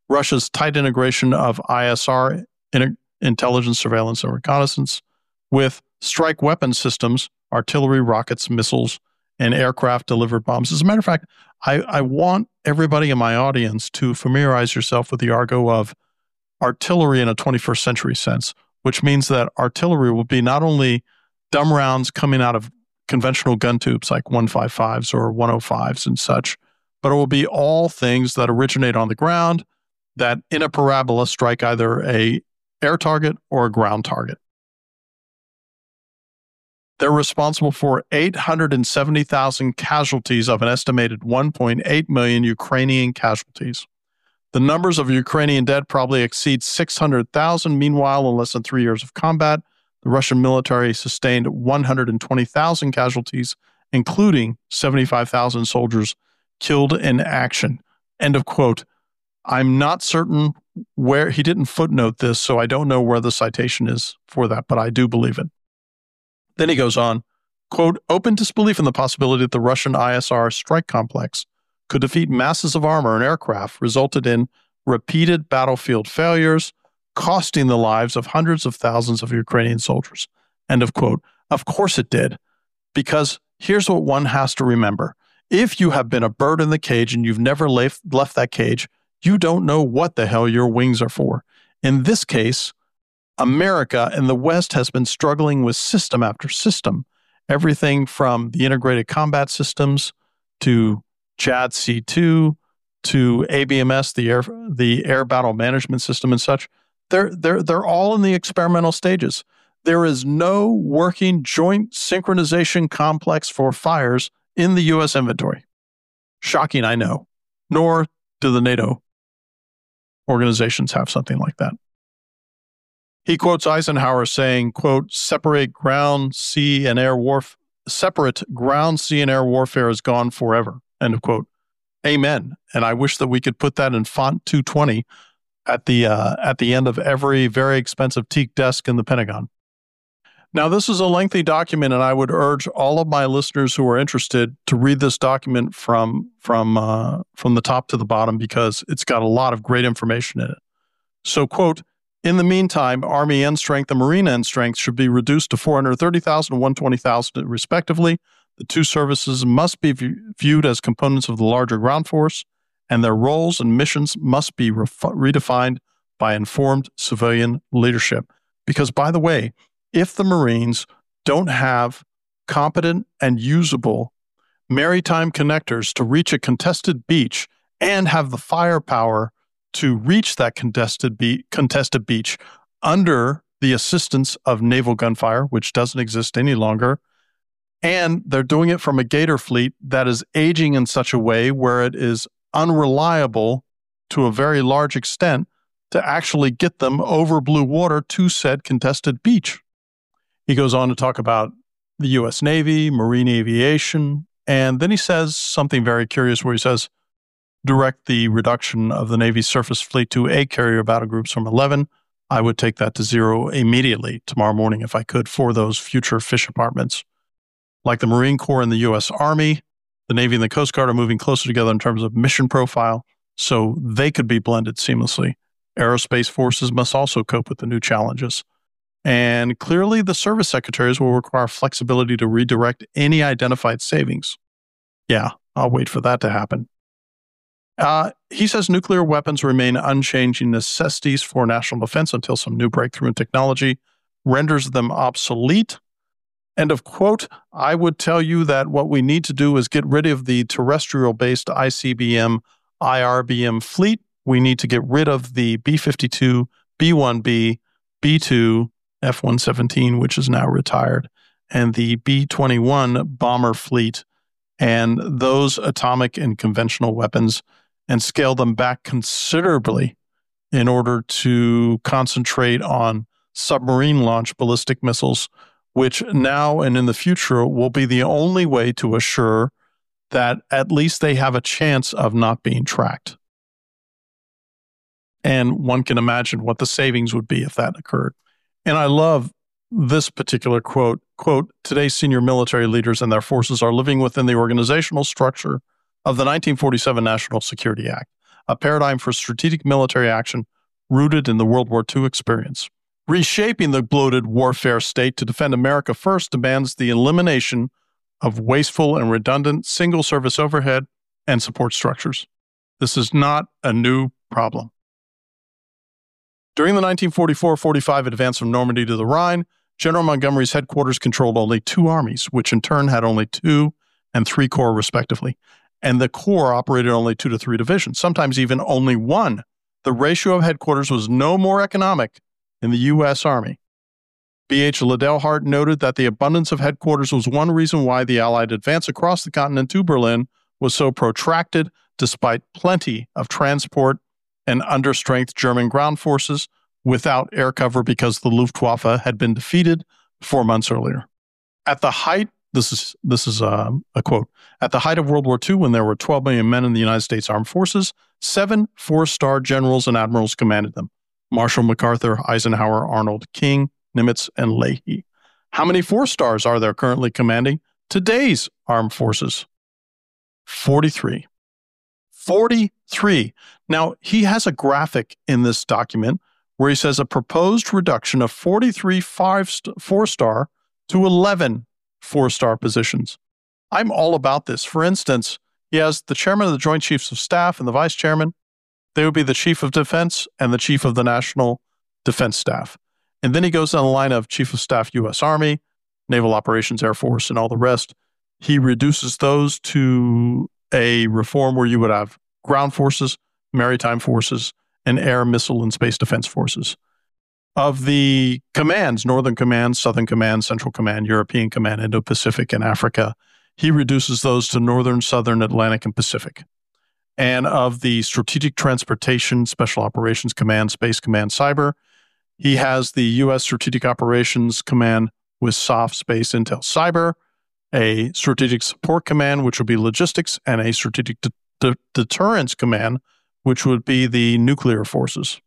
Russia's tight integration of I S R, inter- intelligence, surveillance, and reconnaissance, with strike weapon systems, artillery, rockets, missiles, and aircraft-delivered bombs. As a matter of fact, I, I want everybody in my audience to familiarize yourself with the argot of artillery in a twenty-first century sense, which means that artillery will be not only dumb rounds coming out of conventional gun tubes like one fifty-fives or one oh fives and such, but it will be all things that originate on the ground that in a parabola strike either a air target or a ground target. They're responsible for eight hundred seventy thousand casualties of an estimated one point eight million Ukrainian casualties. The numbers of Ukrainian dead probably exceed six hundred thousand. Meanwhile, in less than three years of combat, the Russian military sustained one hundred twenty thousand casualties, including seventy-five thousand soldiers killed in action. End of quote. I'm not certain where, he didn't footnote this, so I don't know where the citation is for that, but I do believe it. Then he goes on, quote, open disbelief in the possibility that the Russian I S R strike complex could defeat masses of armor and aircraft resulted in repeated battlefield failures, costing the lives of hundreds of thousands of Ukrainian soldiers. End of quote. Of course it did, because here's what one has to remember. If you have been a bird in the cage and you've never left, left that cage, you don't know what the hell your wings are for. In this case, America and the West has been struggling with system after system, everything from the integrated combat systems to J A D C two to A B M S, the air the air battle management system and such. They're they're they're all in the experimental stages. There is no working joint synchronization complex for fires in the U S inventory. Shocking, I know. Nor do the NATO organizations have something like that. He quotes Eisenhower saying, quote, separate ground, sea, and air warf- separate ground, sea, and air warfare is gone forever, end of quote. Amen. And I wish that we could put that in font two twenty at the uh, at the end of every very expensive teak desk in the Pentagon. Now, this is a lengthy document, and I would urge all of my listeners who are interested to read this document from from uh, from the top to the bottom, because it's got a lot of great information in it. So, quote, in the meantime, Army end strength and Marine end strength should be reduced to four hundred thirty thousand and one hundred twenty thousand respectively. The two services must be v- viewed as components of the larger ground force, and their roles and missions must be ref- redefined by informed civilian leadership. Because, by the way, if the Marines don't have competent and usable maritime connectors to reach a contested beach and have the firepower to reach that contested, be- contested beach under the assistance of naval gunfire, which doesn't exist any longer, and they're doing it from a Gator fleet that is aging in such a way where it is unreliable to a very large extent to actually get them over blue water to said contested beach. He goes on to talk about the U S Navy, Marine aviation, and then he says something very curious where he says, direct the reduction of the Navy's surface fleet to eight carrier battle groups from eleven. I would take that to zero immediately tomorrow morning if I could for those future fish departments. Like the Marine Corps and the U S Army, the Navy and the Coast Guard are moving closer together in terms of mission profile, so they could be blended seamlessly. Aerospace forces must also cope with the new challenges. And clearly, the service secretaries will require flexibility to redirect any identified savings. Yeah, I'll wait for that to happen. Uh, he says nuclear weapons remain unchanging necessities for national defense until some new breakthrough in technology renders them obsolete. End of quote. I would tell you that what we need to do is get rid of the terrestrial-based I C B M, I R B M fleet. We need to get rid of the B fifty-two, B one B, B two, F one seventeen, which is now retired, and the B twenty-one bomber fleet, and those atomic and conventional weapons, and scale them back considerably in order to concentrate on submarine launch ballistic missiles, which now and in the future will be the only way to assure that at least they have a chance of not being tracked. And one can imagine what the savings would be if that occurred. And I love this particular quote, quote, today's senior military leaders and their forces are living within the organizational structure of the nineteen forty-seven National Security Act, a paradigm for strategic military action rooted in the World War Two experience. Reshaping the bloated warfare state to defend America first demands the elimination of wasteful and redundant single-service overhead and support structures. This is not a new problem. During the nineteen forty-four forty-five advance from Normandy to the Rhine, General Montgomery's headquarters controlled only two armies, which in turn had only two and three corps respectively, and the corps operated only two to three divisions, sometimes even only one. The ratio of headquarters was no more economic in the U S Army. B H Liddell Hart noted that the abundance of headquarters was one reason why the Allied advance across the continent to Berlin was so protracted, despite plenty of transport and understrength German ground forces without air cover because the Luftwaffe had been defeated four months earlier. At the height, this is this is a, a quote, at the height of World War Two, when there were twelve million men in the United States Armed Forces, seven four-star generals and admirals commanded them: Marshall, MacArthur, Eisenhower, Arnold, King, Nimitz, and Leahy. How many four-stars are there currently commanding today's armed forces? forty-three. forty-three. Now, he has a graphic in this document where he says a proposed reduction of forty-three five st- four-star to eleven four-star positions. I'm all about this. For instance, he has the chairman of the Joint Chiefs of Staff and the vice chairman. They would be the chief of defense and the chief of the National Defense Staff. And then he goes down the line of chief of staff U S Army, Naval Operations, Air Force, and all the rest. He reduces those to a reform where you would have ground forces, maritime forces, and air, missile, and space defense forces. Of the commands, Northern Command, Southern Command, Central Command, European Command, Indo-Pacific, and Africa, he reduces those to Northern, Southern, Atlantic, and Pacific. And of the Strategic Transportation, Special Operations Command, Space Command, Cyber, he has the U S Strategic Operations Command with S O F, Space, Intel, Cyber, a Strategic Support Command, which would be Logistics, and a Strategic De- De- Deterrence Command, which would be the Nuclear Forces.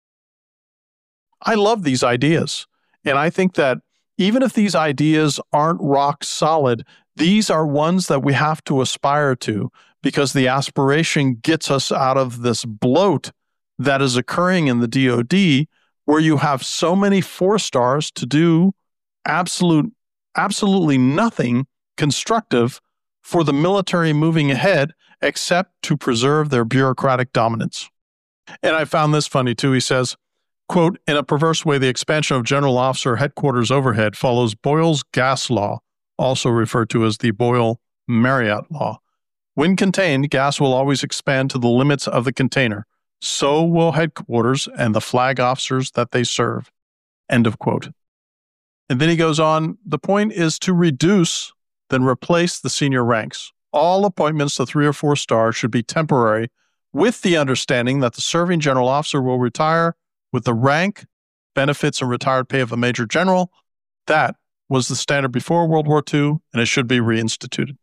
I love these ideas, and I think that even if these ideas aren't rock solid, these are ones that we have to aspire to, because the aspiration gets us out of this bloat that is occurring in the D O D, where you have so many four stars to do absolute, absolutely nothing constructive for the military moving ahead, except to preserve their bureaucratic dominance. And I found this funny too. He says, quote, in a perverse way, the expansion of general officer headquarters overhead follows Boyle's gas law, also referred to as the Boyle-Marriott law. When contained, gas will always expand to the limits of the container. So will headquarters and the flag officers that they serve. End of quote. And then he goes on, the point is to reduce, then replace the senior ranks. All appointments to three or four stars should be temporary, with the understanding that the serving general officer will retire with the rank, benefits, and retired pay of a major general. That was the standard before World War Two, and it should be reinstituted.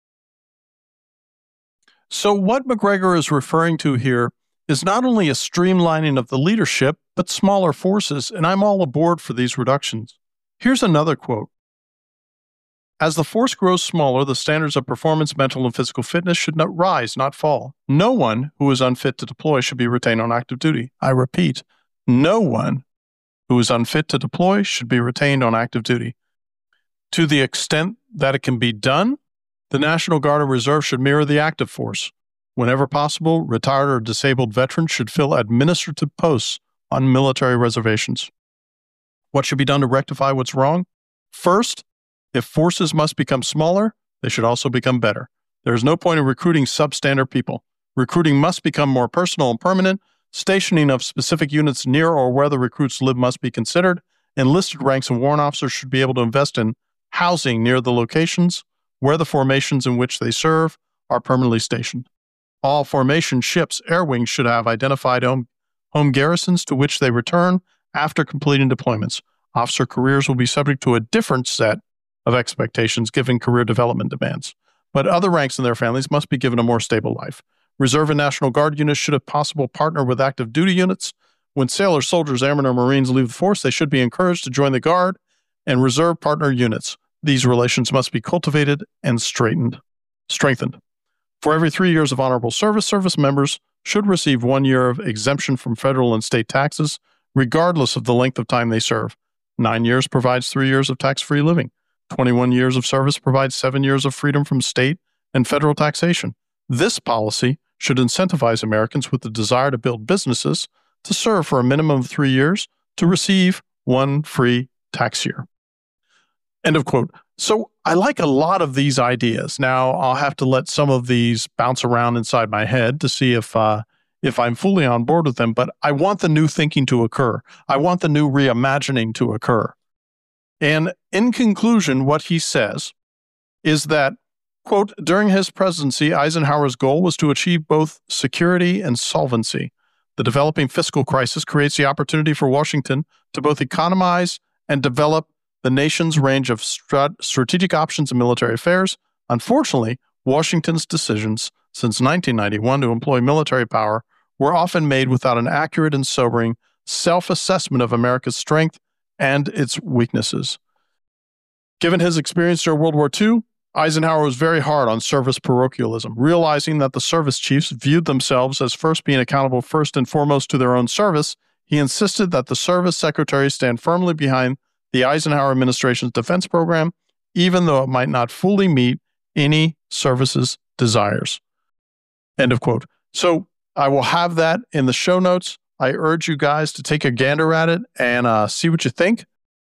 So what Macgregor is referring to here is not only a streamlining of the leadership, but smaller forces, and I'm all aboard for these reductions. Here's another quote. As the force grows smaller, the standards of performance, mental, and physical fitness should not rise, not fall. No one who is unfit to deploy should be retained on active duty. I repeat, no one who is unfit to deploy should be retained on active duty. To the extent that it can be done, the National Guard and Reserve should mirror the active force. Whenever possible, retired or disabled veterans should fill administrative posts on military reservations. What should be done to rectify what's wrong? First, if forces must become smaller, they should also become better. There is no point in recruiting substandard people. Recruiting must become more personal and permanent. Stationing of specific units near or where the recruits live must be considered. Enlisted ranks and warrant officers should be able to invest in housing near the locations where the formations in which they serve are permanently stationed. All formation ships, air wings, should have identified home, home garrisons to which they return after completing deployments. Officer careers will be subject to a different set of expectations given career development demands. But other ranks and their families must be given a more stable life. Reserve and National Guard units should, if possible, partner with active duty units. When sailors, soldiers, airmen, or Marines leave the force, they should be encouraged to join the Guard and Reserve partner units. These relations must be cultivated and straightened, strengthened. For every three years of honorable service, service members should receive one year of exemption from federal and state taxes, regardless of the length of time they serve. Nine years provides three years of tax-free living. twenty-one years of service provides seven years of freedom from state and federal taxation. This policy should incentivize Americans with the desire to build businesses to serve for a minimum of three years to receive one free tax year. End of quote. So I like a lot of these ideas. Now, I'll have to let some of these bounce around inside my head to see if uh, if I'm fully on board with them, but I want the new thinking to occur. I want the new reimagining to occur. And in conclusion, what he says is that, quote, during his presidency, Eisenhower's goal was to achieve both security and solvency. The developing fiscal crisis creates the opportunity for Washington to both economize and develop the nation's range of strat- strategic options in military affairs. Unfortunately, Washington's decisions since nineteen ninety-one to employ military power were often made without an accurate and sobering self-assessment of America's strength and its weaknesses. Given his experience during World War Two, Eisenhower was very hard on service parochialism, realizing that the service chiefs viewed themselves as first being accountable first and foremost to their own service. He insisted that the service secretaries stand firmly behind the Eisenhower administration's defense program, even though it might not fully meet any service's desires. End of quote. So I will have that in the show notes. I urge you guys to take a gander at it and uh, see what you think.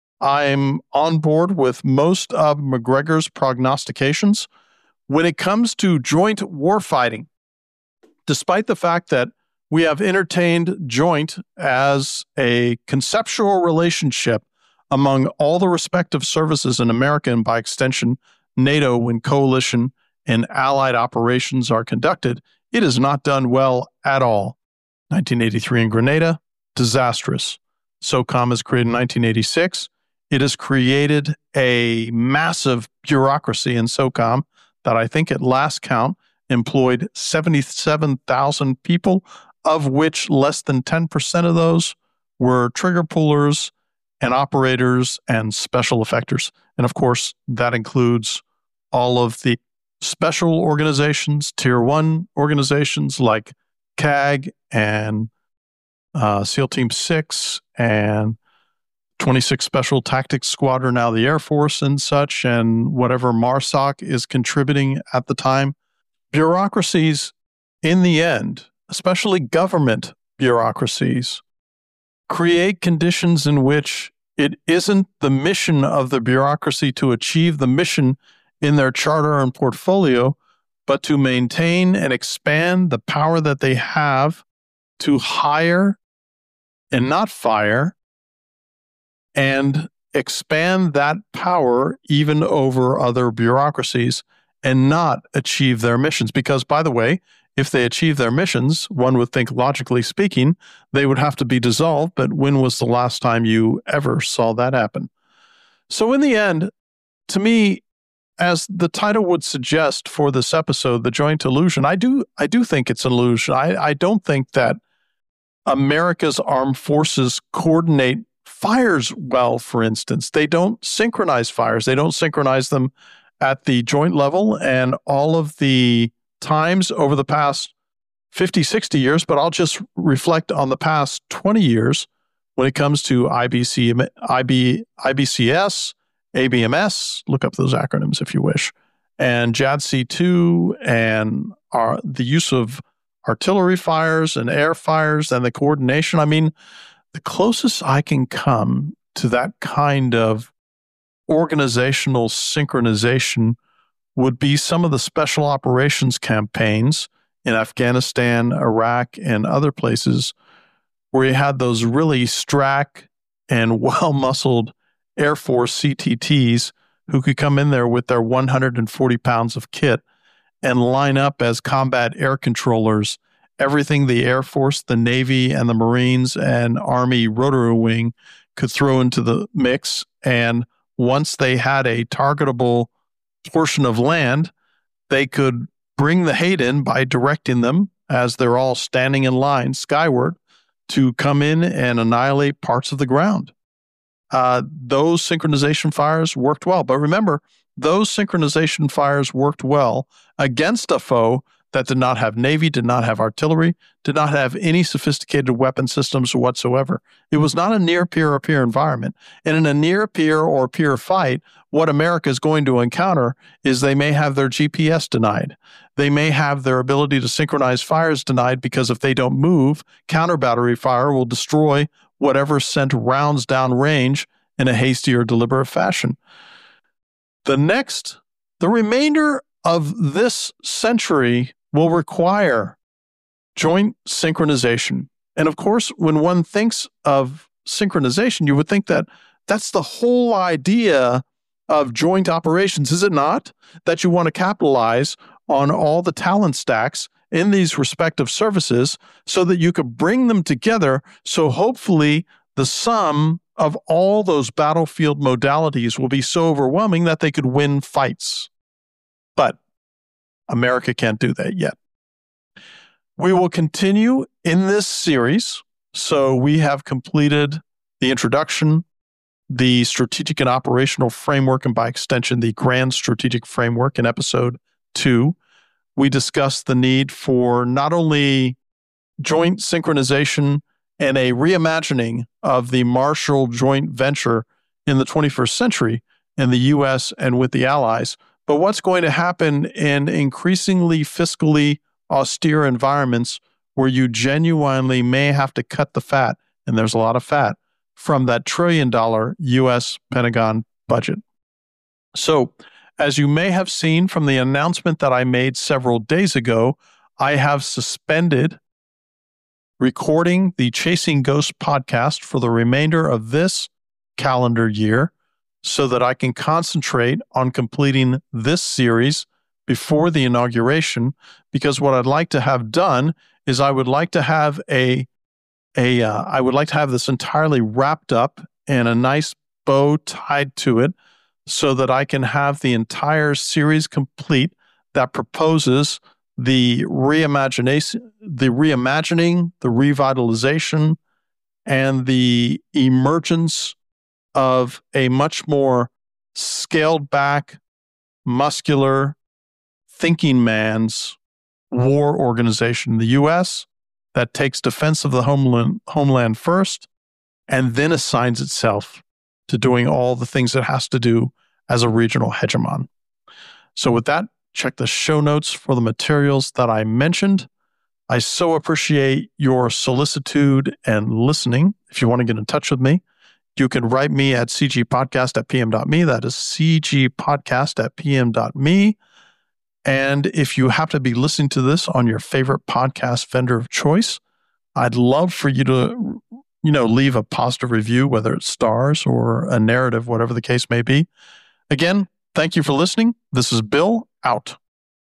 I'm on board with most of McGregor's prognostications. When it comes to joint warfighting, despite the fact that we have entertained joint as a conceptual relationship among all the respective services in America and by extension, NATO, when coalition and allied operations are conducted, it is not done well at all. nineteen eighty-three in Grenada, disastrous. SOCOM is created in nineteen eighty-six. It has created a massive bureaucracy in SOCOM that I think at last count employed seventy-seven thousand people, of which less than ten percent of those were trigger pullers and operators and special effectors. And of course, that includes all of the special organizations, tier one organizations like C A G and uh, SEAL Team six and twenty-sixth Special Tactics Squadron, now the Air Force and such, and whatever MARSOC is contributing at the time. Bureaucracies, in the end, especially government bureaucracies, create conditions in which it isn't the mission of the bureaucracy to achieve the mission in their charter and portfolio, but to maintain and expand the power that they have to hire and not fire, and expand that power even over other bureaucracies and not achieve their missions. Because, by the way, if they achieve their missions, one would think, logically speaking, they would have to be dissolved. But when was the last time you ever saw that happen? So in the end, to me, as the title would suggest for this episode, The Joint Illusion, I do I do think it's an illusion. I, I don't think that America's armed forces coordinate fires well, for instance. They don't synchronize fires. They don't synchronize them at the joint level. And all of the times over the past fifty, sixty years, but I'll just reflect on the past twenty years when it comes to I B C, I B, I B C S, A B M S, look up those acronyms if you wish, and J A D C two, and our, the use of artillery fires and air fires and the coordination. I mean, the closest I can come to that kind of organizational synchronization would be some of the special operations campaigns in Afghanistan, Iraq, and other places where you had those really strack and well-muscled Air Force C T Ts who could come in there with their one hundred forty pounds of kit and line up as combat air controllers, everything the Air Force, the Navy, and the Marines and Army Rotary Wing could throw into the mix. And once they had a targetable portion of land, they could bring the hate in by directing them, as they're all standing in line skyward, to come in and annihilate parts of the ground. Uh, those synchronization fires worked well. But remember, those synchronization fires worked well against a foe that did not have Navy, did not have artillery, did not have any sophisticated weapon systems whatsoever. It was not a near-peer or peer environment. And in a near-peer or peer fight, what America is going to encounter is they may have their G P S denied. They may have their ability to synchronize fires denied because if they don't move, counter battery fire will destroy whatever sent rounds downrange in a hasty or deliberate fashion. The next, the remainder of this century will require joint synchronization. And of course, when one thinks of synchronization, you would think that that's the whole idea of joint operations, is it not? That you want to capitalize on all the talent stacks in these respective services so that you could bring them together. So hopefully the sum of all those battlefield modalities will be so overwhelming that they could win fights. But America can't do that yet. We will continue in this series. So we have completed the introduction, the strategic and operational framework, and by extension, the grand strategic framework in episode two. We discussed the need for not only joint synchronization and a reimagining of the Marshall joint venture in the twenty-first century in the U S and with the Allies, but what's going to happen in increasingly fiscally austere environments where you genuinely may have to cut the fat, and there's a lot of fat, from that trillion dollar U S Pentagon budget. So, as you may have seen from the announcement that I made several days ago, I have suspended recording the Chasing Ghosts podcast for the remainder of this calendar year so that I can concentrate on completing this series before the inauguration, because what I'd like to have done is I would like to have a, a uh, I would like to have this entirely wrapped up and a nice bow tied to it so that I can have the entire series complete that proposes the reimagination, the reimagining, the revitalization, and the emergence of a much more scaled back, muscular, thinking man's war organization in the U S that takes defense of the homeland, homeland first and then assigns itself to doing all the things it has to do as a regional hegemon. So with that, check the show notes for the materials that I mentioned. I so appreciate your solicitude and listening. If you want to get in touch with me, you can write me at c g podcast at p m dot m e. That is c g podcast at p m dot m e. And if you happen to be listening to this on your favorite podcast vendor of choice, I'd love for you to, you know, leave a positive review, whether it's stars or a narrative, whatever the case may be. Again, thank you for listening. This is Bill, out.